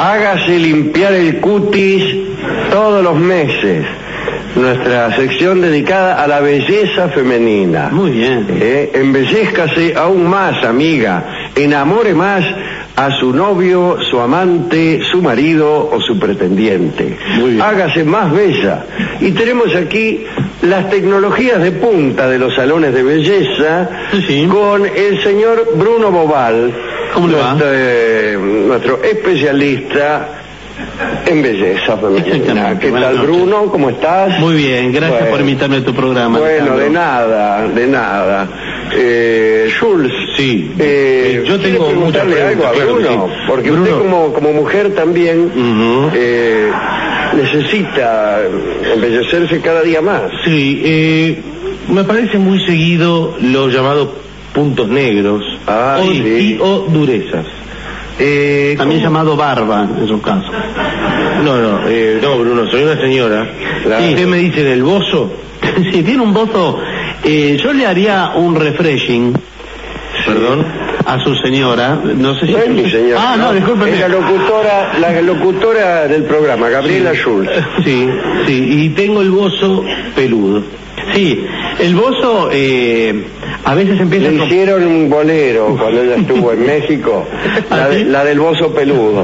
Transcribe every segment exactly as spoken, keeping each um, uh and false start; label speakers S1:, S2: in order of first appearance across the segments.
S1: Hágase limpiar el cutis todos los meses. Nuestra sección dedicada a la belleza femenina.
S2: Muy bien.
S1: Eh, embellezcase aún más, amiga. Enamore más a su novio, su amante, su marido o su pretendiente.
S2: Muy bien.
S1: Hágase más bella. Y tenemos aquí las tecnologías de punta de los salones de belleza,
S2: sí, sí.
S1: con el señor Bruno Bobal.
S2: ¿Cómo le va?
S1: Nuestro, eh, nuestro especialista en belleza femenina. ¿Qué tal,
S2: noches.
S1: Bruno? ¿Cómo estás?
S2: Muy bien, gracias
S1: bueno,
S2: por invitarme a tu programa.
S1: Bueno,
S2: Alejandro.
S1: de nada, de nada. Eh, Jules,
S2: sí.
S1: eh,
S2: yo tengo
S1: preguntarle algo a Bruno, sí. Porque
S2: Bruno.
S1: usted como, como mujer también
S2: Uh-huh.
S1: eh, necesita embellecerse cada día más.
S3: Sí, eh, me parece muy seguido los llamados puntos negros
S1: Ah,
S3: o,
S1: sí.
S3: y, o durezas. Eh,
S2: También
S3: ¿cómo?
S2: llamado barba, en su caso.
S3: No, no, eh, no, Bruno, soy una señora.
S1: Claro.
S3: ¿Usted me dice del bozo?
S2: Si tiene un bozo, eh, yo le haría un refreshing.
S3: Perdón.
S2: A su señora, no sé si...
S1: No es mi señora.
S2: Ah, no, discúlpeme.
S1: Es la locutora, la locutora del programa, Gabriela Schulz.
S3: Sí, sí, y tengo el bozo peludo.
S2: Sí, el bozo eh, a veces empieza
S1: Le
S2: con...
S1: hicieron un bolero cuando ella estuvo en México, la, de- la del bozo peludo.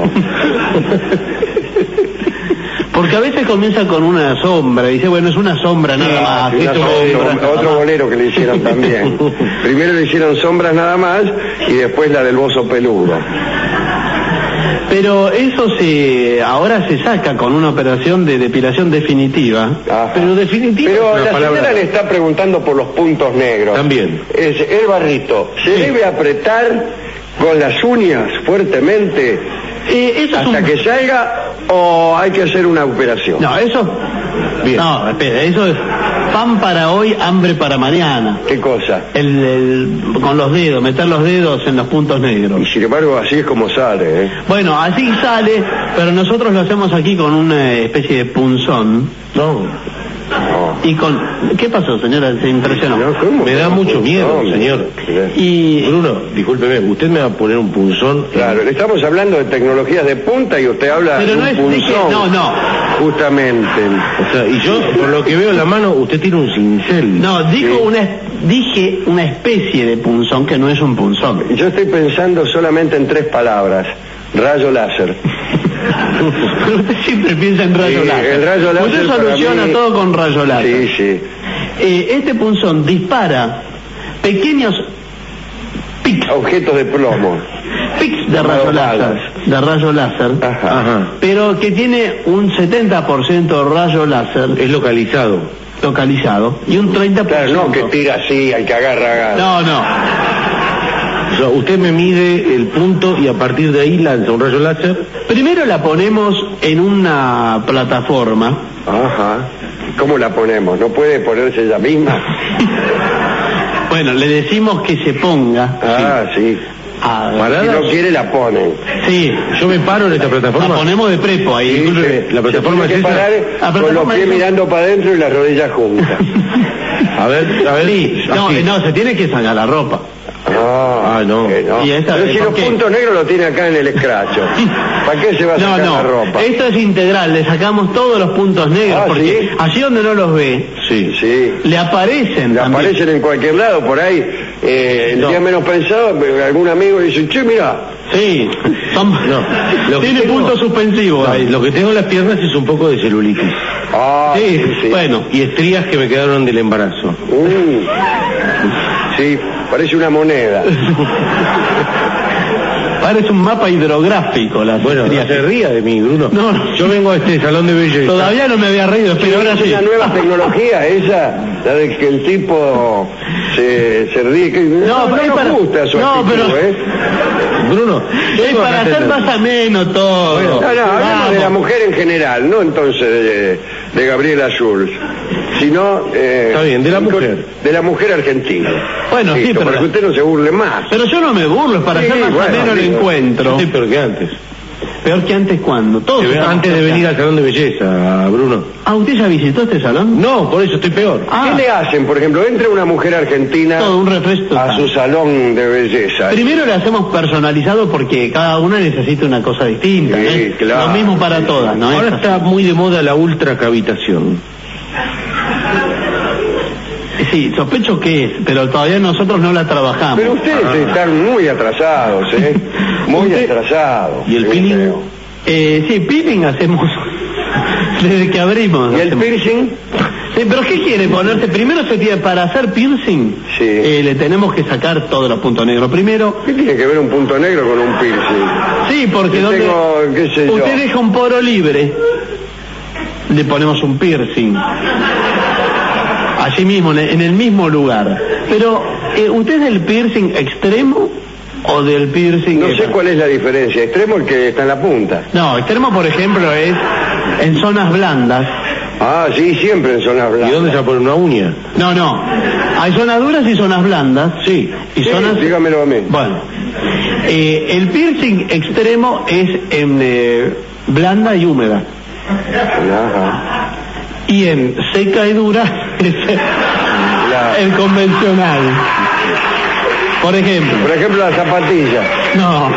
S2: Porque a veces comienza con una sombra, y dice, bueno, es una sombra nada más.
S1: Una
S2: esto
S1: sombra,
S2: es sombra nada
S1: otro
S2: más.
S1: bolero que le hicieron también. Primero le hicieron sombras nada más y después la del bozo peludo.
S2: Pero eso se ahora se saca con una operación de depilación definitiva.
S1: Ajá.
S2: Pero definitiva.
S1: Pero
S3: una
S1: la
S3: palabra.
S1: señora le está preguntando por los puntos negros.
S3: También.
S1: Es, el barrito, ¿se
S2: Sí.
S1: debe apretar con las uñas fuertemente
S2: Eh, eso es
S1: hasta
S2: un...
S1: que salga o hay que hacer una operación?
S2: No, eso...
S3: Bien.
S2: No, espera, eso es pan para hoy, hambre para mañana.
S1: ¿Qué cosa?
S2: El, el- con los dedos, meter los dedos en los puntos negros.
S1: Y sin embargo así es como sale, ¿eh?
S2: Bueno, así sale, pero nosotros lo hacemos aquí con una especie de punzón.
S3: No,
S1: No.
S2: Y con... ¿Qué pasó, señora? Se impresionó.
S1: No, ¿cómo?
S3: me da mucho miedo,
S1: No,
S3: señor.
S2: Y...
S3: Bruno, discúlpeme, usted me va a poner un punzón.
S1: Claro, le estamos hablando de tecnologías de punta y usted habla
S2: Pero
S1: de
S2: no
S1: un
S2: es-
S1: punzón.
S2: dije- no, no.
S1: Justamente.
S3: O sea, y yo, por lo que veo en la mano, usted tiene un cincel.
S2: No, dijo
S1: Sí.
S2: una, dije una especie de punzón que no es un punzón.
S1: Yo estoy pensando solamente en tres palabras. Rayo láser.
S2: Pero usted siempre piensa en rayo
S1: Sí,
S2: láser.
S1: el rayo láser
S2: Usted
S1: para
S2: soluciona
S1: mí-
S2: todo con rayo láser.
S1: Sí, sí.
S2: Eh, este punzón dispara pequeños pics,
S1: Objetos de plomo.
S2: pics de rayo
S1: Balas.
S2: láser, de rayo láser,
S1: Ajá.
S3: Ajá.
S2: pero que tiene un setenta por ciento de rayo láser
S3: Es localizado.
S2: localizado y un treinta por ciento.
S1: Claro, no que tira así, al que agarra, agarra.
S2: No, no.
S3: O sea, usted me mide el punto y a partir de ahí lanza un rayo láser.
S2: Primero la ponemos en una plataforma.
S1: Ajá. ¿Cómo la ponemos? ¿No puede ponerse ella misma?
S2: Bueno, le decimos que se ponga.
S1: Ah, sí.
S2: Ah,
S3: Parada.
S1: Si no quiere, la ponen.
S2: sí.
S3: Yo me paro en esta
S2: La
S3: plataforma.
S2: ponemos de prepo ahí.
S1: Sí,
S2: discúlpeme.
S1: se-
S3: la plataforma
S1: se
S3: es
S1: tiene que
S3: esa.
S1: parar
S2: La
S1: con los
S2: plataforma
S1: pies
S2: es esa.
S1: mirando para adentro y las rodillas juntas.
S3: A ver, a ver.
S2: Sí, no,
S3: así.
S2: no, se tiene que sacar la ropa.
S1: Ah,
S3: Ah, no.
S1: que no.
S2: Y esta-
S1: Pero si
S2: ¿por
S1: los
S2: qué?
S1: puntos negros los tiene acá en el escracho. ¿Para qué se va a
S2: No,
S1: sacar
S2: no,
S1: la ropa?
S2: esto es integral, le sacamos todos los puntos negros,
S1: Ah,
S2: porque
S1: ¿sí?
S2: allí donde no los ve,
S3: Sí.
S1: Sí.
S2: le aparecen
S1: Le
S2: también.
S1: aparecen en cualquier lado, por ahí. Eh, el
S3: No.
S1: día menos pensado, algún amigo dice, che, mira.
S2: Sí, son...
S3: No, lo que
S2: tiene
S3: tengo-
S2: puntos suspensivos
S3: No,
S2: ahí.
S3: lo que tengo en las piernas es un poco de celulitis.
S1: Ah,
S2: Sí, bueno,
S3: Y estrías que me quedaron del embarazo.
S1: Mm. Sí, parece una moneda.
S2: parece un mapa hidrográfico la
S3: Bueno, no
S2: estrías.
S3: se ría de mí, Bruno.
S2: No, no.
S3: Yo vengo a este salón de belleza.
S2: Todavía no me había reído, pero ahora
S1: Es
S2: sí.
S1: una nueva tecnología esa, la de que el tipo se, se ríe. Que, no, no,
S2: pero es
S1: nos
S2: para-
S1: gusta su
S2: no,
S1: actitud,
S2: pero-
S1: ¿eh?
S3: Bruno,
S2: Es
S3: vengo
S2: para
S3: acá a
S2: hacer
S3: atender.
S2: más ameno todo.
S1: No, no, hablamos de la
S2: Vamos.
S1: mujer en general, no entonces de, de Gabriela Schulz, sino... eh,
S3: Está bien, de la mujer.
S1: De la mujer argentina.
S2: Bueno, sí,
S1: Listo,
S2: pero-
S1: para que usted no se burle más.
S2: Pero yo no me burlo, es para
S1: Sí,
S2: hacer más
S1: bueno,
S2: ameno el
S1: digo.
S2: encuentro.
S3: Sí, pero que antes.
S2: Peor que antes, ¿cuándo? Todos
S3: Te veo
S2: estamos
S3: antes de
S2: peor que
S3: venir al salón de belleza, Bruno.
S2: Ah, ¿usted ya visitó este salón?
S3: No, por eso estoy peor.
S2: Ah.
S1: ¿Qué le hacen? Por ejemplo, entra una mujer argentina
S2: Todo un refresco.
S1: a su salón de belleza.
S2: Primero le hacemos personalizado porque cada una necesita una cosa distinta.
S1: Sí,
S2: ¿eh?
S1: claro.
S2: Lo mismo para todas, ¿no?
S3: Ahora
S2: Es
S3: está
S2: así.
S3: muy de moda la ultracavitación.
S2: Sí, sospecho que es, pero todavía nosotros no la trabajamos.
S1: Pero ustedes
S3: Ah.
S1: están muy atrasados, ¿eh? Muy
S2: Usted-
S1: atrasados.
S3: ¿Y el
S1: sí,
S3: peeling?
S1: creo.
S2: Eh, sí, peeling hacemos desde que abrimos.
S1: ¿Y el
S2: hacemos.
S1: piercing?
S2: Sí, pero ¿qué quiere ponerse? Primero se tiene, para hacer piercing,
S1: Sí.
S2: eh, le tenemos que sacar todos los puntos negros. Primero,
S1: ¿Qué tiene que ver un punto negro con un piercing?
S2: sí, porque
S1: Yo
S2: donde
S1: tengo, qué sé yo.
S2: usted deja un poro libre, le ponemos un piercing. Allí mismo, en el- en el mismo lugar. Pero, eh, ¿usted es del piercing extremo o del piercing...
S1: No
S2: eh,
S1: sé cuál es la diferencia. Extremo el que está en la punta.
S2: No, extremo, por ejemplo, es en zonas blandas.
S1: Ah, sí, siempre en zonas
S3: ¿Y
S1: blancas.
S3: dónde se va a poner una uña?
S2: No, no. Hay zonas duras y zonas blandas.
S3: Sí.
S2: Y
S1: Sí,
S2: zonas...
S1: dígamelo a mí.
S2: Bueno, eh, el piercing extremo es en eh, blanda y húmeda.
S1: Ajá.
S2: Y en seca y dura es
S1: La-
S2: el convencional. Por ejemplo.
S1: Por ejemplo, la zapatilla.
S2: No.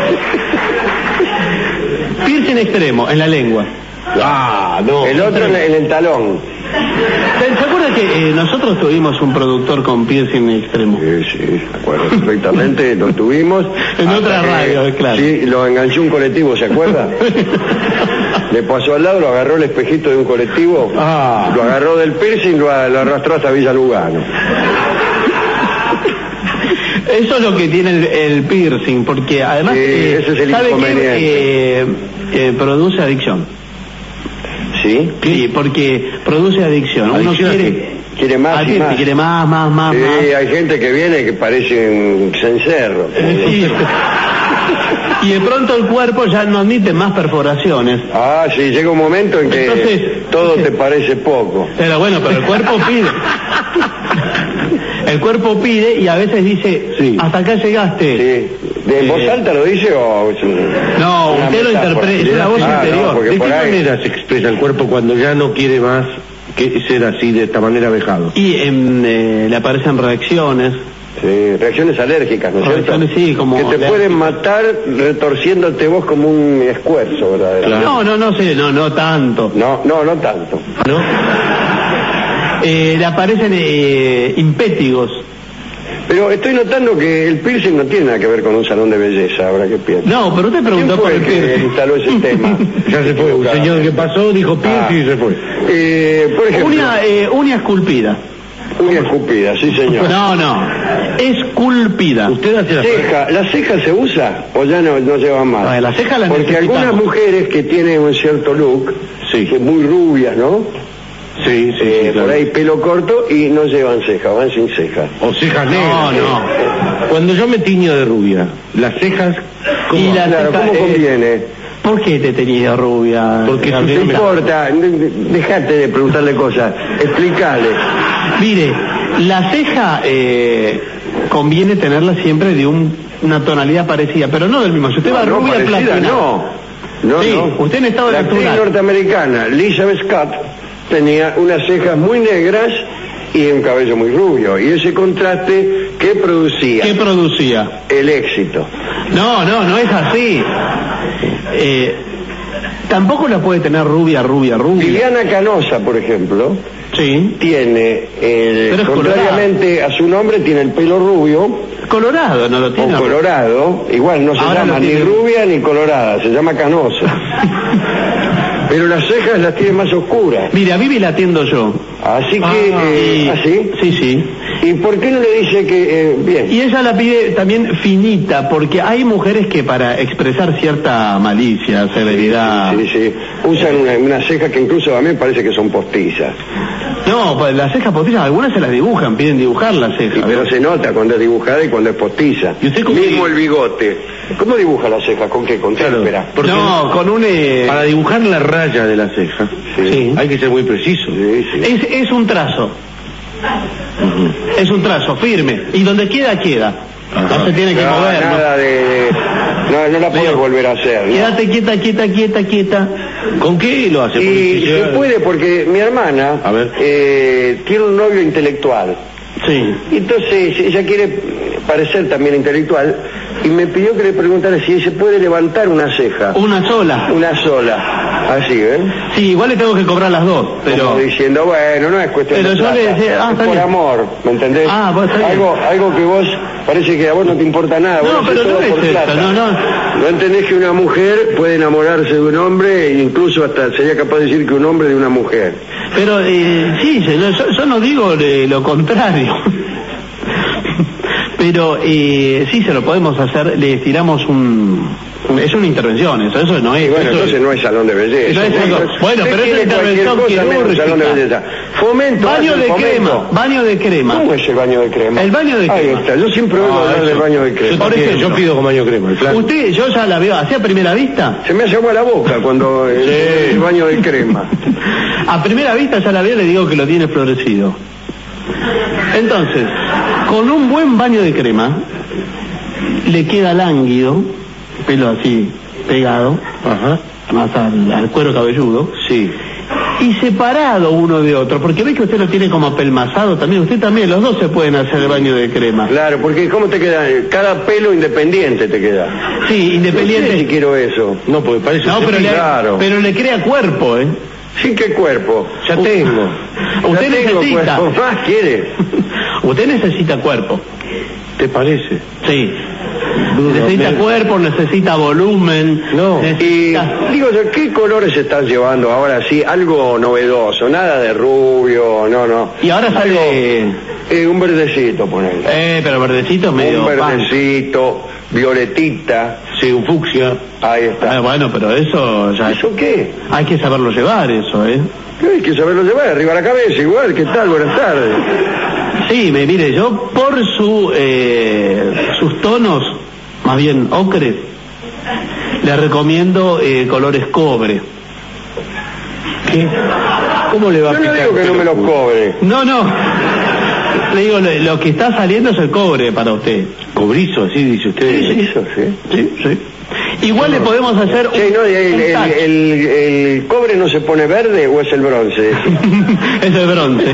S2: Piercing extremo en la lengua.
S3: Ah, no.
S1: El otro en, en el talón.
S2: ¿Se, se acuerda que eh, nosotros tuvimos un productor con piercing extremo?
S1: Sí, sí, me acuerdo perfectamente, lo tuvimos.
S2: En
S1: hasta
S2: otra
S1: que-
S2: radio, claro.
S1: Sí, lo enganchó un colectivo, ¿se acuerda? Le pasó al lado, lo agarró el espejito de un colectivo,
S3: Ah.
S1: lo agarró del piercing y lo, lo arrastró hasta Villa Lugano.
S2: Eso es lo que tiene el, el piercing, porque además
S1: Sí,
S2: eh,
S1: ese es el
S2: ¿sabe qué?
S1: inconveniente.
S2: Eh, eh, produce adicción.
S1: ¿Sí?
S2: Sí, porque produce adicción. Uno
S3: ¿Adicción a
S2: quiere,
S3: qué?
S1: Quiere más
S2: al
S1: y
S2: piercing,
S1: más.
S2: quiere más, más, más,
S1: Sí,
S2: más.
S1: hay gente que viene que parece un cencerro.
S2: Sí. Y de pronto el cuerpo ya no admite más perforaciones.
S1: Ah, sí, llega un momento en que
S2: Entonces,
S1: todo
S2: sí.
S1: te parece poco.
S2: Pero bueno, pero el cuerpo pide. El cuerpo pide y a veces dice,
S3: Sí.
S2: hasta acá llegaste.
S1: Sí. ¿De
S2: Eh,
S1: voz alta lo dice o es un-
S2: No,
S1: una
S2: usted lo
S1: metáfora?
S2: interpreta, es una voz
S1: Ah, no,
S2: interior.
S1: porque
S3: ¿De
S1: por
S3: qué
S1: ahí-
S3: manera se expresa el cuerpo cuando ya no quiere más que ser así, de esta manera vejado?
S2: Y em, eh, le aparecen reacciones.
S1: Sí, reacciones alérgicas, ¿no es cierto?
S2: Reacciones, sí, como
S1: que te
S2: alérgicas.
S1: pueden matar retorciéndote vos como un escuerzo, verdaderamente.
S2: No, no, no sé, no, no tanto.
S1: No, no, no tanto.
S2: ¿No? Eh, le aparecen eh, impétigos.
S1: Pero estoy notando que el piercing no tiene nada que ver con un salón de belleza, ahora que pienso.
S2: No, pero usted
S1: ¿Quién
S2: preguntó por
S1: fue
S2: el
S1: el que
S2: piercing.
S1: instaló ese tema?
S3: Ya se fue, un señor que pasó, dijo piercing y se fue.
S1: Eh, por ejemplo,
S2: Uña, eh, uña esculpida.
S1: uña escupida, sí señor.
S2: No, no. Esculpida.
S3: Usted hace la
S1: Ceja, ¿la ceja se usa o ya no, no lleva más?
S2: Ah, la ceja la
S1: Porque
S2: necesitamos.
S1: algunas mujeres que tienen un cierto look,
S3: Sí.
S1: que muy rubias, ¿no?
S3: Sí, sí,
S1: Eh,
S3: sí, claro.
S1: Por ahí pelo corto y no llevan ceja, van sin ceja.
S3: O cejas
S2: No,
S3: negras.
S2: no.
S3: Cuando yo me tiño de rubia, las cejas... ¿cómo?
S2: Y la
S1: Claro,
S2: ceja,
S1: ¿cómo
S2: eh,
S1: conviene?
S2: ¿Por qué te tenías rubia?
S3: Porque
S2: Gabriel?
S1: No importa, de- de- dejate de preguntarle cosas, explicale.
S2: Mire, la ceja eh, conviene tenerla siempre de un- una tonalidad parecida, pero no del mismo. Si usted va
S1: No,
S2: rubia
S1: parecida,
S2: platina,
S1: no. No,
S2: Sí,
S1: no.
S2: usted en estado
S1: La actriz
S2: natural.
S1: norteamericana, Elizabeth Scott, tenía unas cejas muy negras y un cabello muy rubio. Y ese contraste, ¿qué producía?
S2: ¿qué producía?
S1: El éxito.
S2: No, no, no es así. Eh, tampoco la puede tener rubia, rubia, rubia.
S1: Liliana Canosa, por ejemplo,
S2: Sí.
S1: tiene, eh,
S2: Pero es
S1: contrariamente a su nombre, tiene el pelo rubio
S2: Colorado, no lo tiene.
S1: o colorado, igual no se
S2: Ahora
S1: llama
S2: lo
S1: ni
S2: tiene.
S1: rubia ni colorada, se llama Canosa. Pero las cejas las tiene más oscuras.
S2: Mire, a Vivi la atiendo yo.
S1: Así que,
S2: Ah,
S1: eh,
S2: y-
S1: ¿así?
S2: Sí, sí.
S1: ¿Y por qué no le dice que, eh, bien?
S2: Y ella la pide también finita, porque hay mujeres que para expresar cierta malicia, severidad...
S1: Sí, sí, usan una, una ceja que incluso a mí me parece que son postizas.
S2: No, pues las cejas postizas, algunas se las dibujan, piden dibujar las cejas.
S1: Y, pero se nota cuando es dibujada y cuando es postiza.
S2: ¿Y usted cómo
S1: Mismo
S2: dibuja?
S1: el bigote. ¿Cómo dibuja la ceja? ¿Con qué? ¿Con
S3: Claro,
S1: témpera?
S3: porque
S2: No, con un... eh,
S3: para dibujar la raya de la ceja,
S1: Sí.
S3: hay que ser muy preciso.
S1: Sí, sí.
S2: es, es un trazo. Es un trazo firme. Y donde queda, queda.
S3: Ajá.
S2: No se tiene que
S1: No,
S2: mover. ¿no?
S1: nada de, de, No, no la puedes volver a hacer, ¿no?
S2: Quédate quieta, quieta, quieta, quieta.
S3: ¿Con qué lo hace?
S1: Y se puede porque mi hermana
S3: A ver.
S1: eh, tiene un novio intelectual.
S2: Sí.
S1: Y entonces ella quiere parecer también intelectual y me pidió que le preguntara si se puede levantar una ceja.
S2: Una sola.
S1: Una sola. Así, ¿eh?
S2: Sí, igual le tengo que cobrar las dos, pero...
S1: Como diciendo, bueno, no es cuestión
S2: Pero
S1: de
S2: yo
S1: plata,
S2: le decía, ah,
S1: es
S2: está
S1: por
S2: bien.
S1: amor, ¿me entendés?
S2: Ah, vos está bien.
S1: algo, algo que vos, parece que a vos no te importa nada.
S2: No,
S1: vos
S2: pero
S1: haces
S2: no
S1: todo
S2: es
S1: por
S2: eso,
S1: plata.
S2: no, no.
S1: No entendés que una mujer puede enamorarse de un hombre e incluso hasta sería capaz de decir que un hombre de una mujer.
S2: Pero, eh, sí, yo, yo, yo no digo eh, lo contrario. Pero eh, sí se lo podemos hacer, le tiramos un... un- es una intervención, eso, eso no es...
S1: Y bueno,
S2: eso
S1: entonces no es salón de belleza.
S2: No es algo- bueno,
S1: Usted
S2: pero es
S1: quiere
S2: una
S1: cualquier
S2: intervención
S1: cosa menos
S2: quirúrgica.
S1: salón de belleza. Fomento,
S2: Baño
S1: hace
S2: de
S1: el fomento.
S2: crema, baño de crema.
S1: ¿Cómo es el baño de crema?
S2: El baño de
S1: Ahí
S2: crema.
S1: está, yo siempre oigo
S3: Ah,
S1: hablar
S3: eso.
S1: del baño de crema.
S3: Yo,
S2: Por
S3: también,
S2: ejemplo.
S3: yo pido con baño crema, claro.
S2: Usted, yo ya la veo, ¿hacía primera vista?
S1: Se me hace agua la boca cuando eh, el baño de crema.
S2: A primera vista ya la veo y le digo que lo tiene florecido. Entonces, con un buen baño de crema, le queda lánguido, pelo así pegado,
S3: Ajá.
S2: más al, al cuero cabelludo,
S3: Sí.
S2: y separado uno de otro, porque ve que usted lo tiene como apelmazado también, usted también, los dos se pueden hacer el baño de crema.
S1: Claro, porque ¿cómo te queda? Cada pelo independiente te queda.
S2: Sí,
S1: No sé si
S2: independiente.
S1: quiero eso.
S3: No, porque parece
S2: No,
S3: un
S2: pero le,
S3: cepillo.
S1: claro.
S2: pero le crea cuerpo, ¿eh?
S1: ¿Sin qué cuerpo?
S3: Ya tengo.
S2: Usted
S1: Ya tengo
S2: necesita.
S1: cuerpo. ¿Más quiere?
S2: Usted necesita cuerpo.
S3: ¿Te parece?
S2: Sí.
S3: Dudo,
S2: Necesita
S3: me-
S2: cuerpo, necesita volumen.
S3: No.
S1: Y
S2: necesita...
S1: digo yo, ¿qué colores están llevando ahora sí? Algo novedoso, nada de rubio, no, no.
S2: Y ahora sale...
S1: Eh, un verdecito, ponele.
S2: Eh, pero verdecito medio...
S1: Un
S2: pan.
S1: verdecito, violetita,
S3: Sí, un fucsia.
S1: ahí
S2: Ah,
S1: está.
S2: bueno, pero eso ya...
S1: ¿Eso qué?
S2: Hay que saberlo llevar, eso, ¿eh?
S1: Hay que saberlo llevar arriba de la cabeza, igual, ¿qué tal? Buenas tardes.
S2: Sí, me mire, yo por su eh, sus tonos, más bien ocres, le recomiendo eh, colores cobre.
S3: ¿Qué? ¿Cómo le va
S1: Yo
S3: a
S1: no
S3: picar
S1: digo que no me lo
S3: pelo?
S1: cobre.
S2: No, no. Le digo, le- lo que está saliendo es el cobre para usted.
S3: Cobrizo, así dice usted.
S1: Eso, sí.
S2: Sí, sí. Igual le podemos hacer un,
S1: Sí, no, el,
S2: un
S1: el-
S2: touch.
S1: el- el cobre no se pone verde o es el bronce.
S2: Es el bronce.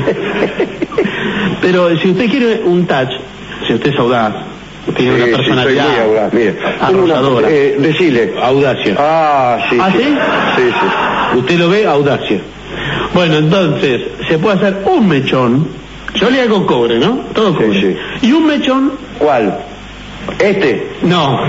S2: Pero si usted quiere un touch, si usted es audaz, tiene
S1: Sí,
S2: una
S1: sí,
S2: personalidad
S1: soy muy audaz, mire. Tengo una-
S2: arrolladora.
S1: eh, decile.
S3: Audacia.
S1: Ah, sí.
S2: ¿Ah, sí?
S1: Sí, sí.
S3: Usted lo ve, audacia.
S2: Bueno, entonces, se puede hacer un mechón. Yo le hago cobre, ¿no? Todo
S1: Sí,
S2: cobre.
S1: sí.
S2: Y un mechón,
S1: ¿Cuál? ¿Este?
S2: no.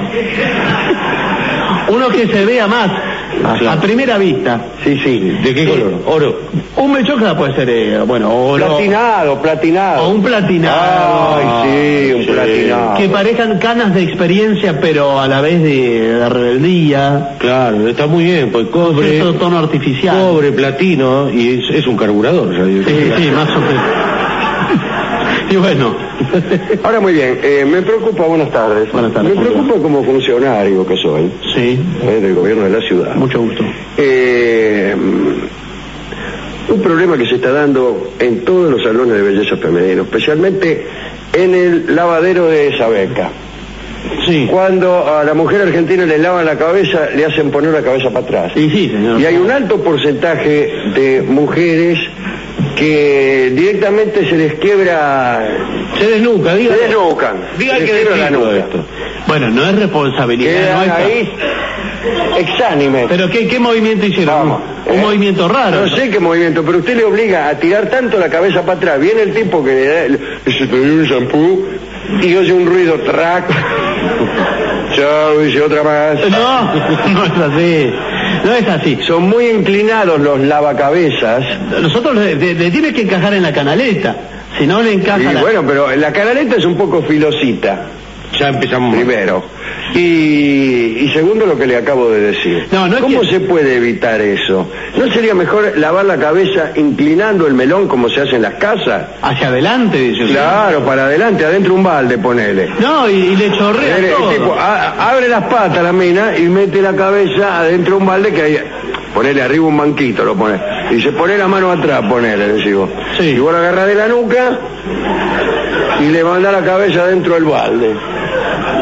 S2: Uno que se vea más
S1: Ajá.
S2: a primera vista.
S1: Sí, sí.
S3: ¿De qué
S2: Sí.
S3: color? Oro.
S2: Un mechón que puede ser, eh, bueno, oro.
S1: Platinado, platinado.
S2: O un platinado.
S1: Ay, sí, un
S3: sí.
S1: platinado.
S2: Que parezcan canas de experiencia, pero a la vez de, de rebeldía.
S3: Claro, está muy bien, pues cobre,
S2: Cierto tono artificial.
S3: cobre, platino, y es, es un carburador. Ya digo.
S2: Sí, sí, más o menos. Y bueno.
S1: Ahora muy bien, eh, me preocupa, buenas tardes.
S2: Buenas tardes,
S1: Me
S2: ¿cómo le va?
S1: preocupa como funcionario que soy,
S2: Sí,
S1: eh, del gobierno de la ciudad.
S2: mucho gusto.
S1: Eh, un problema que se está dando en todos los salones de belleza femenino, especialmente en el lavadero de Sabeca.
S2: Sí.
S1: Cuando a la mujer argentina le lavan la cabeza, le hacen poner la cabeza para atrás.
S2: Y sí, señor.
S1: Y hay un alto porcentaje de mujeres que directamente se les quiebra,
S3: Se desnuca, diga.
S1: se desnucan,
S3: Diga
S1: se les
S3: que
S1: quiebra la
S3: desnudo
S1: nuca.
S3: esto.
S2: Bueno, no es responsabilidad
S1: Quedan
S2: nuestra.
S1: ahí exánimes.
S2: Pero ¿qué, qué movimiento hicieron?
S1: Vamos,
S2: Un
S1: ¿eh?
S2: movimiento raro.
S1: No sé qué movimiento, pero usted le obliga a tirar tanto la cabeza para atrás. Viene el tipo que le da, le- se te dio un shampoo y oye un ruido track. Chao, dice otra más.
S2: No, no es así. No es así.
S1: Son muy inclinados los lavacabezas.
S2: Nosotros le, le- le tiene que encajar en la canaleta. Si no le encaja
S1: Y
S2: la...
S1: bueno, pero la canaleta es un poco filosita,
S3: Ya empezamos.
S1: primero. Y, y segundo lo que le acabo de decir.
S2: No, no es
S1: ¿Cómo
S2: que-
S1: se puede evitar eso? ¿No sería mejor lavar la cabeza inclinando el melón como se hace en las casas?
S2: Hacia adelante, dice usted.
S1: Claro, para adelante, adentro un balde, ponele.
S2: No, y, y le chorrea
S1: El, el
S2: todo.
S1: tipo a- abre las patas la mina y mete la cabeza adentro de un balde que hay, ponele arriba un banquito, lo pone. Y dice, poné la mano atrás, ponele, le digo.
S2: Sí.
S1: Y vos la agarrás de la nuca y le mandás la cabeza dentro del balde.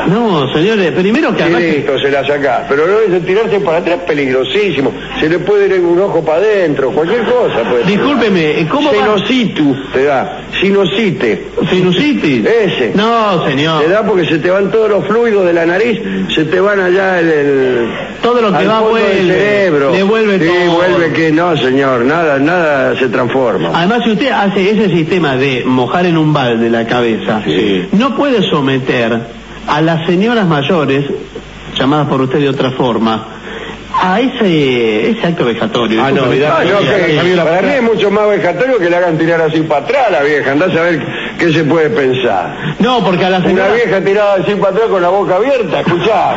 S2: No, señores, primero que
S1: Y
S2: además...
S1: listo, se la sacás. Pero no es tirarse para atrás, peligrosísimo. Se le puede ir un ojo para adentro, cualquier cosa. Pues.
S2: Discúlpeme, ¿cómo va?
S1: Sinusitis te da. Sinusite.
S2: ¿Sinusitis?
S1: Ese.
S2: No, señor.
S1: Te da porque se te van todos los fluidos de la nariz, se te van allá el... el
S2: todo lo que
S1: al
S2: va
S1: fondo
S2: vuelve.
S1: del cerebro.
S2: Le vuelve
S1: sí,
S2: todo.
S1: vuelve que no, señor. Nada, nada se transforma.
S2: Además, si usted hace ese sistema de mojar en un balde la cabeza,
S1: Sí.
S2: no puede someter a las señoras mayores, llamadas por usted de otra forma, a ese, ese acto vejatorio.
S3: Ah, no,
S1: No,
S3: mirá,
S1: no, que, para mí es mucho más vejatorio que le hagan tirar así para atrás a la vieja. Andá a saber qué se puede pensar.
S2: No, porque a la
S1: Una
S2: señora...
S1: vieja tirada así para atrás con la boca abierta, escuchá.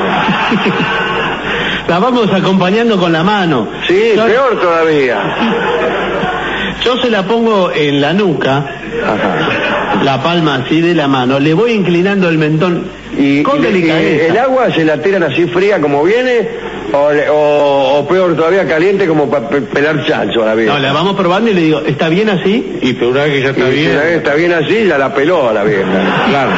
S2: La vamos acompañando con la mano.
S1: Sí,
S2: yo,
S1: peor todavía.
S2: Yo se la pongo en la nuca,
S1: Ajá.
S2: la palma así de la mano, le voy inclinando el mentón
S1: Y,
S2: con
S1: y- y
S2: delicadeza.
S1: el agua se la tiran así fría como viene, o, le- o- o peor todavía caliente como para pelar chancho a la vieja.
S2: No, la vamos probando y le digo, ¿está bien así?
S3: Y pero una vez que ya está
S1: Y si
S3: bien...
S1: la vieja está bien así, ya la peló a la vieja.
S3: Claro.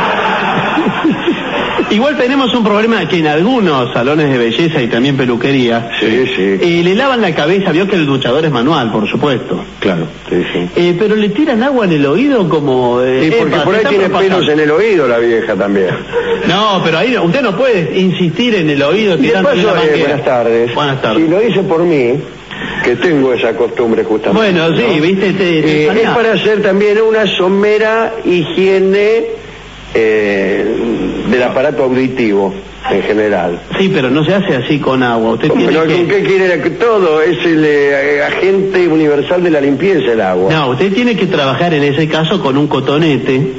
S2: Igual tenemos un problema que en algunos salones de belleza y también peluquería,
S1: Sí, sí.
S2: eh, le lavan la cabeza, vio que el duchador es manual, por supuesto.
S3: Claro.
S1: Sí, sí.
S2: Eh, pero le tiran agua en el oído como... eh,
S1: Y porque
S2: epa,
S1: por
S2: se
S1: ahí
S2: está
S1: tiene
S2: propasando.
S1: pelos en el oído la vieja también.
S2: No, pero ahí no- usted no puede insistir en el oído
S1: Y de
S2: tirándole
S1: paso,
S2: la
S1: eh,
S2: manguera.
S1: buenas tardes.
S2: Buenas tardes.
S1: Si lo dice por mí, que tengo esa costumbre justamente.
S2: Bueno, sí,
S1: ¿no?
S2: viste, te, te
S1: Eh, es
S2: extrañaba.
S1: para hacer también una somera higiene eh, del aparato auditivo en general.
S2: Sí, pero no se hace así con agua. Usted
S1: ¿Cómo
S2: tiene
S1: no?
S2: que...
S1: ¿Con qué quiere? Todo es el eh, agente universal de la limpieza, el agua.
S2: No, usted tiene que trabajar en ese caso con un cotonete.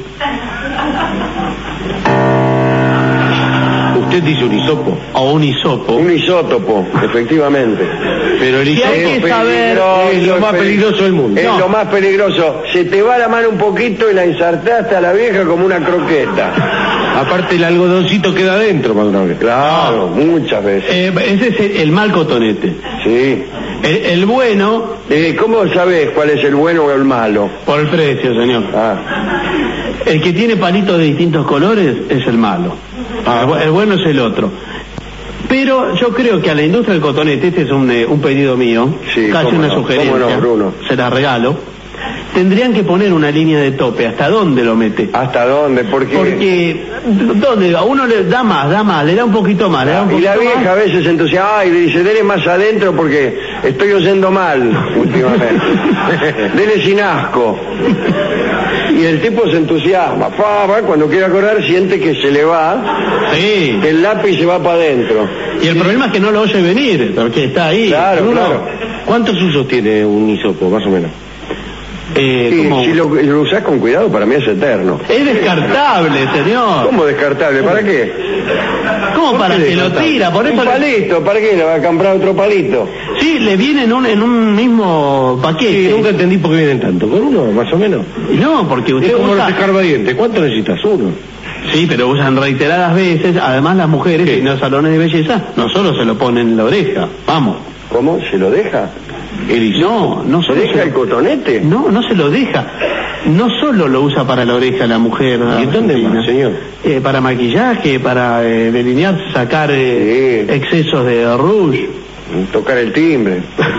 S3: Usted dice un hisopo.
S2: O un hisopo.
S1: Un isótopo, efectivamente.
S3: Pero el
S2: Sí,
S3: hisopo
S2: hay que saber-
S3: es lo más peligroso del mundo.
S1: Es
S2: No.
S1: lo más peligroso. Se te va la mano un poquito y la ensartaste a la vieja como una croqueta.
S3: Aparte el algodoncito queda adentro, más una vez.
S1: Claro, muchas veces.
S2: Eh, ese es el, el mal cotonete.
S1: Sí.
S2: El, el bueno,
S1: Eh, ¿Cómo sabes cuál es el bueno o el malo?
S2: por el precio, señor.
S1: Ah,
S2: El que tiene palitos de distintos colores es el malo. El, bu- el bueno es el otro. Pero yo creo que a la industria del cotonete, este es un, eh, un pedido mío,
S1: Sí,
S2: casi
S1: cómo
S2: una
S1: no,
S2: sugerencia,
S1: cómo no, Bruno.
S2: se la regalo, tendrían que poner una línea de tope. ¿Hasta dónde lo mete?
S1: ¿hasta dónde? Porque,
S2: Porque, ¿dónde? A uno le da más, da más, le da un poquito más, le da un
S1: y
S2: poquito
S1: la vieja
S2: más.
S1: a veces se entusiasma y le dice, dele más adentro porque estoy oyendo mal últimamente. Dele sin asco. Y el tipo se entusiasma. Pa, pa, cuando quiere acordar siente que se le va,
S2: Sí.
S1: que el lápiz se va para adentro.
S2: Y el problema es que no lo oye venir, porque está ahí.
S1: Claro,
S2: Uno-
S1: claro.
S3: ¿Cuántos usos tiene un hisopo, más o menos?
S2: Eh,
S1: Sí,
S2: ¿cómo?
S1: si lo, lo usás con cuidado, para mí es eterno.
S2: Es descartable, señor.
S1: ¿Cómo descartable? ¿Para qué?
S2: ¿Cómo para
S1: qué
S2: que lo
S1: descartable?
S2: tira? Por eso
S1: Un
S2: le-
S1: palito, ¿para qué? ¿Le va a comprar otro palito?
S2: Sí, le viene en un, en un mismo paquete.
S3: Sí, nunca entendí por qué vienen tanto. ¿Con uno, más o menos?
S2: No, porque usted
S3: Es como
S2: usa...
S3: los escarbadientes. ¿Cuánto necesitas? Uno.
S2: Sí, pero usan reiteradas veces. Además, las mujeres
S3: Sí.
S2: en los salones de belleza no solo se lo ponen en la oreja. Vamos.
S1: ¿Cómo? ¿Se lo deja?
S2: El No, no
S1: ¿Se
S2: solo
S1: deja
S2: se
S1: el
S2: lo...
S1: cotonete?
S2: No, no se lo deja. No solo lo usa para la oreja la mujer.
S3: ¿Y en dónde
S2: argentina.
S3: más, señor?
S2: Eh, para maquillaje, para eh, delinear, sacar eh,
S1: Sí.
S2: excesos de rouge,
S1: Tocar el timbre.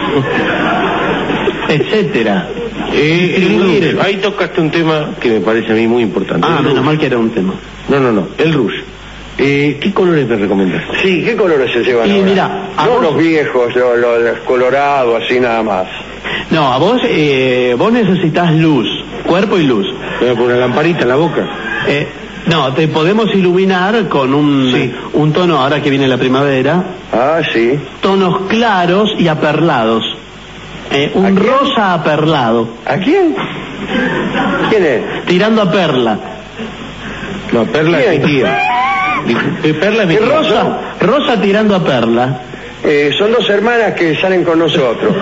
S2: etcétera.
S3: Eh, el
S2: Distinguir.
S3: rouge. Ahí tocaste un tema que me parece a mí muy importante.
S2: Ah,
S3: El
S2: menos
S3: rouge.
S2: mal que era un tema.
S3: No, no, no. El rouge. Eh, ¿Qué colores me recomendás?
S1: Sí, ¿qué colores se llevan
S2: Y
S1: ahora?
S2: mira, a
S1: no
S2: vos-
S1: los viejos, los, los- los colorados, así nada más.
S2: No, a vos, eh, vos necesitas luz, cuerpo y luz.
S3: ¿Me voy a poner una lamparita en la boca?
S2: Eh, no, te podemos iluminar con un,
S3: Sí.
S2: un tono, ahora que viene la primavera,
S1: Ah, sí.
S2: tonos claros y aperlados. Eh,
S1: ¿A
S2: un
S1: quién?
S2: rosa aperlado,
S1: ¿A quién? ¿Quién es?
S2: tirando a perla.
S3: No, Perla es
S1: Bien.
S3: mi tía. Eh, Perla es mi
S1: ¿Qué
S3: tía.
S1: rosa?
S2: Rosa tirando a perla.
S1: Eh, son dos hermanas que salen con nosotros.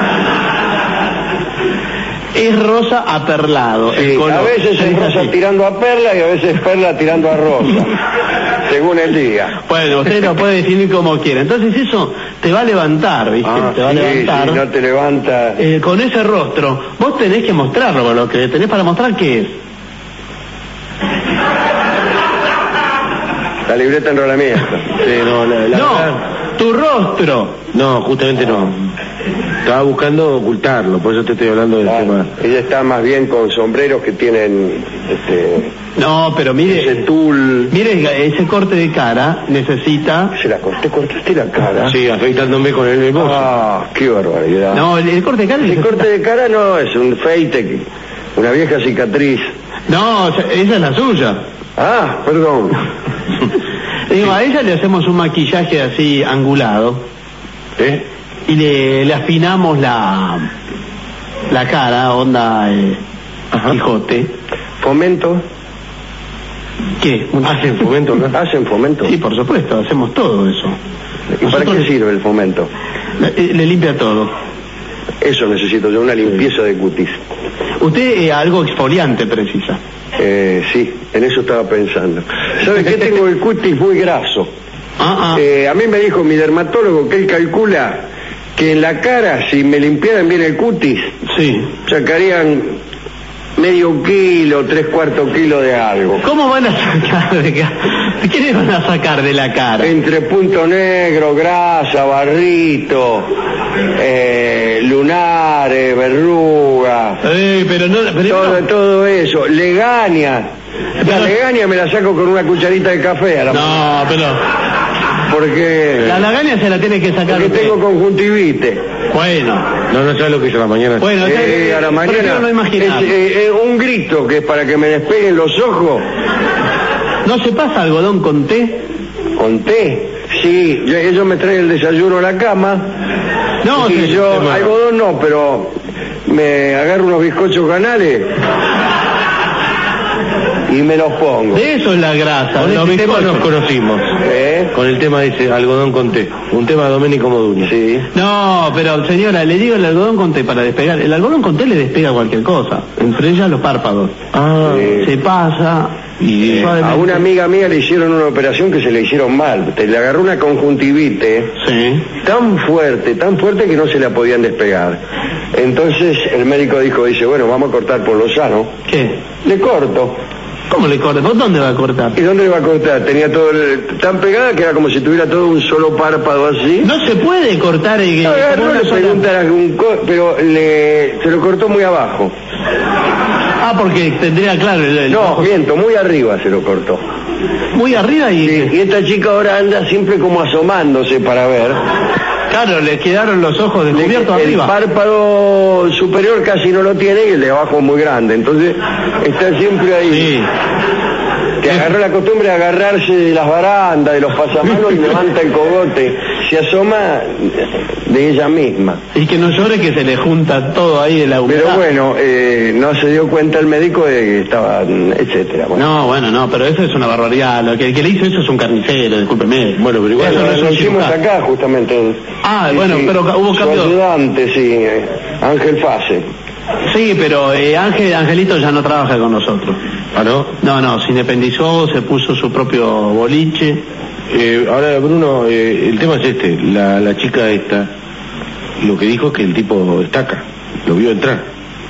S2: Es rosa aperlado. el
S1: Sí,
S2: color.
S1: a veces es rosa
S2: así.
S1: tirando a perla y a veces perla tirando a rosa. Según el día.
S2: Bueno, usted lo puede definir como quiera. Entonces eso te va a levantar, ¿viste?
S1: Ah,
S2: te va a
S1: sí,
S2: levantar.
S1: sí, no te levanta.
S2: Eh, con ese rostro, vos tenés que mostrarlo, lo que tenés para mostrar, ¿qué es?
S1: La libreta de enrolamiento.
S3: Sí, no, la, la
S2: no,
S3: verdad,
S2: tu rostro.
S3: no, justamente no. Estaba buscando ocultarlo, por eso te estoy hablando del
S1: Claro,
S3: tema.
S1: ella está más bien con sombreros que tienen este,
S2: No, pero mire,
S1: ese tul.
S2: mire, ese corte de cara necesita...
S1: Se la corté, cortaste la cara.
S3: Sí, afeitándome con el bozo.
S1: Ah, qué barbaridad.
S2: No, el, el corte de cara
S1: El
S2: necesita...
S1: corte de cara no, es un feite, una vieja cicatriz.
S2: No, esa es la suya.
S1: Ah, perdón.
S2: Digo, a ella le hacemos un maquillaje así angulado
S3: ¿Eh?
S2: y le, le afinamos la la cara, onda eh,
S3: Ajá.
S2: Quijote.
S1: ¿Fomento?
S2: ¿Qué? Un-
S3: ¿Hacen fomento acá?
S1: ¿Hacen fomento?
S2: Sí, por supuesto, hacemos todo eso.
S1: ¿Y para
S2: Nosotros-
S1: qué sirve el fomento?
S2: Le, le limpia todo.
S1: Eso necesito yo, una limpieza de cutis.
S2: Usted eh, algo exfoliante precisa.
S1: Eh, sí, en eso estaba pensando. ¿Sabe qué? Tengo el cutis muy graso.
S2: Ah, ah.
S1: Eh, a mí me dijo mi dermatólogo que él calcula que en la cara, si me limpiaran bien el cutis,
S2: Sí.
S1: sacarían medio kilo, tres cuartos kilo de algo.
S2: ¿Cómo van a sacar de acá? ¿Qué le van a sacar de la cara?
S1: Entre punto negro, grasa, barrito, eh, lunares, verrugas,
S2: Eh, pero no, pero
S1: todo,
S2: no.
S1: todo eso. Legaña. La
S2: Pero-
S1: legaña me la saco con una cucharita de café a la
S2: No, pero
S1: porque,
S2: la lagaña se la tiene que sacar
S1: porque
S2: usted.
S1: tengo conjuntivite.
S2: Bueno,
S3: No, no sabes lo que hizo a la mañana.
S2: bueno, o sea,
S1: Eh, a la
S2: prefiero
S1: mañana
S2: no
S1: es,
S2: imaginar.
S1: eh, eh, un grito que es para que me despeguen los ojos.
S2: ¿No se pasa algodón con té?
S1: Con té. Sí, yo- ellos me traen el desayuno a la cama.
S2: No,
S1: y
S2: sí,
S1: yo,
S2: tema.
S1: algodón no, pero me agarro unos bizcochos canales y me los pongo.
S2: De eso es la grasa.
S3: Con
S2: los
S3: este tema
S2: bizcochos.
S3: nos conocimos.
S1: ¿Eh?
S3: Con el tema de ese algodón con té. Un tema de Domenico Modugno.
S1: Sí.
S2: No, pero señora, le digo el algodón con té para despegar. El algodón con té le despega cualquier cosa, entre ellas los párpados.
S3: Ah,
S1: Sí.
S2: Se pasa y
S1: Eh, a
S2: suavemente-
S1: una amiga mía le hicieron una operación que se le hicieron mal. Te- Le agarró una conjuntivite
S2: Sí.
S1: tan fuerte, tan fuerte que no se la podían despegar. Entonces el médico dijo, dice, bueno, vamos a cortar por lo sano.
S2: ¿Qué?
S1: Le corto.
S2: ¿Cómo le corta? ¿Por dónde va a cortar?
S1: ¿Y dónde le va a cortar? Tenía todo el- tan pegada que era como si tuviera todo un solo párpado así.
S2: No se puede cortar el...
S1: No,
S2: como
S1: agarró,
S2: una
S1: le
S2: sola-
S1: preguntan algún co- pero le, se lo cortó muy abajo.
S2: Ah, porque tendría, claro, el, el
S1: No,
S2: ojo
S1: miento, muy arriba se lo cortó.
S2: muy arriba y...
S1: Sí, y esta chica ahora anda siempre como asomándose para ver.
S2: Claro, le quedaron los ojos descubiertos
S1: el
S2: arriba.
S1: párpado superior casi no lo tiene y el de abajo es muy grande. Entonces está siempre ahí.
S2: Sí.
S1: Que agarró la costumbre de agarrarse de las barandas, de los pasamanos y levanta el cogote. Se asoma de ella misma.
S2: Y que no llore que se le junta todo ahí de la humedad.
S1: Pero bueno, eh, no se dio cuenta el médico de que estaba, etcétera. Bueno.
S2: No, bueno, no, pero eso es una barbaridad. Lo que, el que le hizo eso es un carnicero, discúlpeme.
S3: Bueno, pero igual
S2: Eso no
S1: Bueno,
S2: es
S1: lo
S2: un
S1: hicimos
S2: cirujano.
S1: acá justamente.
S2: Ah,
S1: Sí,
S2: bueno,
S1: sí.
S2: pero hubo
S1: Su
S2: cambio.
S1: ayudante, sí, eh, Ángel Fase.
S2: Sí, pero eh, Ángel, Angelito ya no trabaja con nosotros.
S3: ah, ¿no?
S2: No, no, se independizó, se puso su propio boliche.
S3: Eh, ahora, Bruno, eh, el tema es este. La, la chica esta, lo que dijo es que el tipo destaca. Lo vio entrar.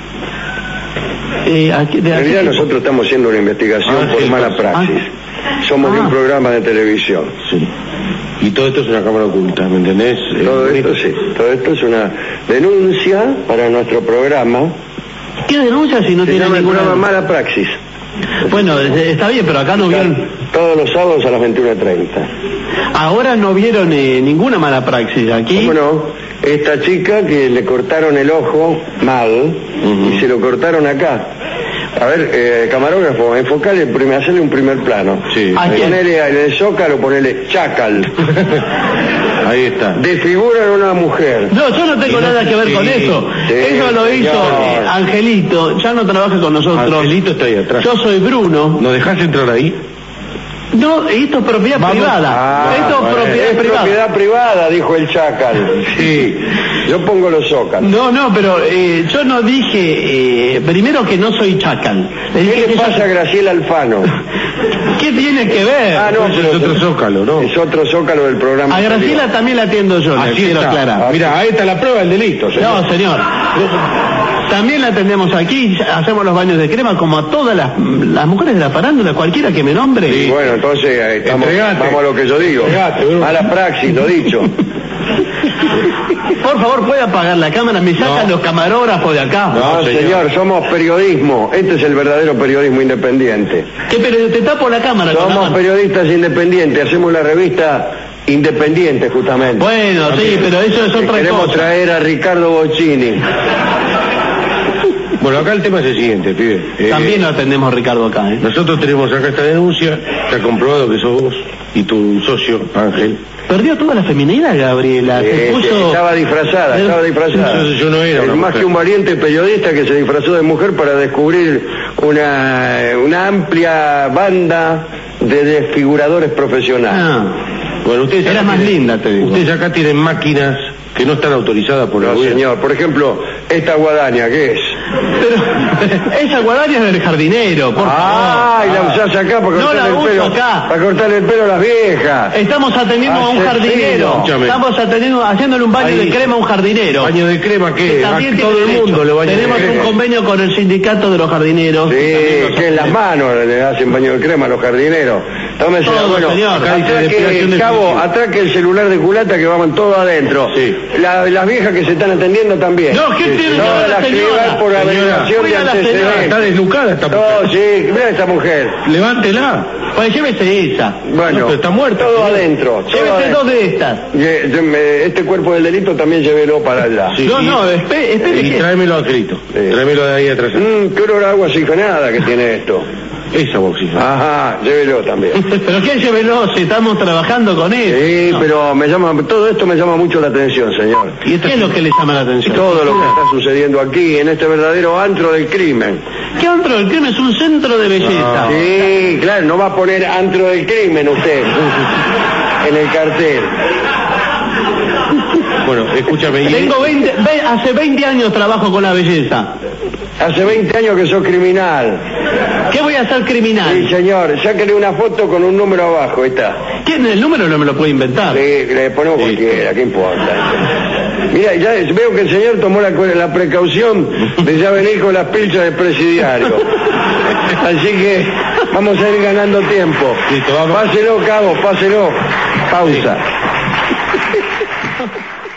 S2: Eh, aquí- de
S1: En
S2: aquí-
S1: realidad nosotros estamos haciendo una investigación
S3: Ah,
S1: por
S3: sí,
S1: mala
S3: pues.
S1: praxis. Somos de
S2: Ah.
S1: un programa de televisión.
S3: Sí. Y todo esto es una cámara oculta, ¿me entendés? Eh,
S1: Todo esto sí, todo esto es una denuncia para nuestro programa.
S2: ¿Qué denuncia si no
S1: Se
S2: tiene
S1: llama el
S2: ninguna...
S1: programa Mala Praxis.
S2: Bueno, eh, está bien, pero acá no vieron...
S1: Todos los sábados a las veintiuna treinta.
S2: Ahora no vieron eh, ninguna mala praxis aquí.
S1: ¿Cómo no? Esta chica que le cortaron el ojo mal y se lo cortaron acá. A ver, eh, camarógrafo, enfocale, el primer- hacerle un primer plano.
S3: Sí.
S2: ¿A quién?
S1: Ponele en el zócalo, ponele chacal.
S3: Ahí está.
S1: Desfiguran a una mujer.
S2: No, yo no tengo
S3: Sí,
S2: nada que ver
S3: sí,
S2: con eso.
S1: sí,
S2: Eso lo hizo
S1: señor.
S2: eh, Angelito, ya no trabaja con nosotros.
S3: Angelito está ahí atrás.
S2: Yo soy Bruno.
S3: ¿Nos dejás entrar ahí?
S2: No, esto es propiedad
S3: Vamos.
S2: privada.
S1: Ah,
S2: esto es
S3: bueno,
S2: propiedad
S1: Es
S2: privada.
S1: propiedad privada, dijo el chacal. Sí, yo pongo los zócalos.
S2: No, no, pero eh, yo no dije, eh, primero que no soy chacal. Le dije
S1: ¿Qué
S2: que
S1: le
S2: yo-
S1: pasa a Graciela Alfano?
S2: ¿Qué tiene que ver?
S1: Ah, no,
S3: es
S1: pero
S3: otro zócalo, ¿no?
S1: es otro zócalo del programa.
S2: A Graciela
S1: anterior.
S2: también la atiendo yo, le
S3: Así
S2: quiero
S3: está.
S2: aclarar.
S3: Mira, ahí está la prueba del delito, señor.
S2: No, señor. También la atendemos aquí, hacemos los baños de crema como a todas las, las mujeres de la farándula, cualquiera que me nombre.
S1: Y bueno, entonces eh, estamos,
S3: Entregate.
S1: vamos a lo que yo digo.
S3: Entregate, Bruno.
S1: A la praxis, lo dicho.
S2: Por favor, ¿puede apagar la cámara? Me sacan
S3: No.
S2: los camarógrafos de acá.
S1: No,
S3: No,
S1: señor.
S3: señor.
S1: somos periodismo. Este es el verdadero periodismo independiente.
S2: ¿Qué, pero te tapo la cámara con la
S1: Somos
S2: mano.
S1: periodistas independientes, hacemos la revista Independiente, justamente.
S2: Bueno, sí, pero eso es
S1: Y
S2: otra
S1: queremos
S2: cosa.
S1: traer a Ricardo Bocchini.
S3: Bueno, acá el tema es el siguiente, pibe. Eh,
S2: También lo atendemos Ricardo acá, ¿eh?
S3: Nosotros tenemos acá esta denuncia, está comprobado que sos vos y tu socio, Ángel.
S2: Perdió toda la feminidad, Gabriela. Se
S1: Eh,
S2: puso...
S1: Estaba disfrazada,
S2: Pero-
S1: estaba disfrazada.
S3: Yo- yo no era
S1: Es
S3: una
S1: más
S3: mujer.
S1: que un valiente periodista que se disfrazó de mujer para descubrir una, una amplia banda de desfiguradores profesionales.
S2: Ah,
S3: Bueno, ustedes
S2: Era
S3: acá
S2: más
S3: tienen-
S2: linda, te digo.
S3: Ustedes acá tienen máquinas que no están autorizadas por el
S1: No,
S3: gobierno.
S1: señor. Por ejemplo, esta guadaña, ¿qué es?
S2: pero esa guadaña es del jardinero, por
S1: Ah, y la
S2: favor.
S1: usás acá para
S2: No
S1: cortarle
S2: la
S1: el
S2: uso
S1: pelo.
S2: acá.
S1: Para cortarle el pelo a las viejas.
S2: Estamos atendiendo a un
S1: Asesino.
S2: jardinero.
S3: Escúchame.
S2: Estamos atendiendo, haciéndole un baño
S3: Ahí.
S2: de crema a un jardinero.
S3: Baño de crema,
S2: Que
S3: que
S2: también
S3: todo
S2: tiene
S3: el
S2: derecho.
S3: mundo le baña de
S2: Tenemos
S3: crema.
S2: un convenio con el sindicato de los jardineros.
S1: Sí,
S2: También nos
S1: que en las
S2: atendemos.
S1: manos le hacen baño de crema a los jardineros. Tómese,
S2: Todo,
S1: bueno,
S2: señor.
S3: Acá dice depilación
S1: atraque,
S3: definitiva.
S1: cabo, atraque el celular de culata que vamos todo adentro.
S3: Sí.
S1: La- las viejas que se están atendiendo también.
S2: No, ¿qué
S1: Sí,
S2: tiene
S1: sí.
S2: que
S1: Todas
S2: ver la
S1: las que
S2: señora?
S1: van por
S3: Señora,
S1: averiguación de
S2: cuida a la señora,
S3: Está
S1: antecedentes.
S3: desnucada esta mujer.
S1: No, sí, mira esta mujer.
S3: Levántela.
S2: Pues llévese esa.
S1: Bueno,
S3: No, pero está muerta,
S1: todo
S3: señor.
S1: adentro. todo
S2: Llévese
S1: adentro.
S2: dos de estas.
S1: Ye- ye- me- Este cuerpo del delito también llévelo para allá.
S3: Sí,
S2: no,
S3: y-
S2: no, espere, espere
S3: Y
S2: que...
S3: tráemelo, Angelito.
S1: Sí.
S3: Tráemelo de ahí atrás.
S1: Mmm, qué olor a agua oxigenada que tiene esto.
S3: Esa boxija.
S1: Ajá, llévelo también.
S2: Pero ¿qué llévelo si estamos trabajando con él?
S1: Sí,
S2: No.
S1: pero me llama, todo esto me llama mucho la atención, señor.
S2: ¿Y qué es lo que le llama la atención?
S1: Todo lo que está sucediendo aquí, en este verdadero antro del crimen.
S2: ¿Qué antro del crimen? Es un centro de belleza.
S1: Sí, claro, no va a poner antro del crimen usted en el cartel.
S3: Bueno, escúchame. y-
S2: Tengo veinte, ve- hace veinte años trabajo con la belleza.
S1: Hace veinte años que sos criminal.
S2: ¿Qué voy a hacer
S1: Sí,
S2: criminal?
S1: señor, sáquele una foto con un número abajo, ahí está.
S2: ¿Quién? El número no me lo puede inventar.
S1: Sí, le ponemos
S3: Sí.
S1: cualquiera, ¿qué importa? Mira, ya veo que el señor tomó la, la precaución de ya venir con las pilchas del presidiario. Así que vamos a ir ganando tiempo.
S3: Listo, vamos.
S1: Páselo, cabo, páselo. Pausa.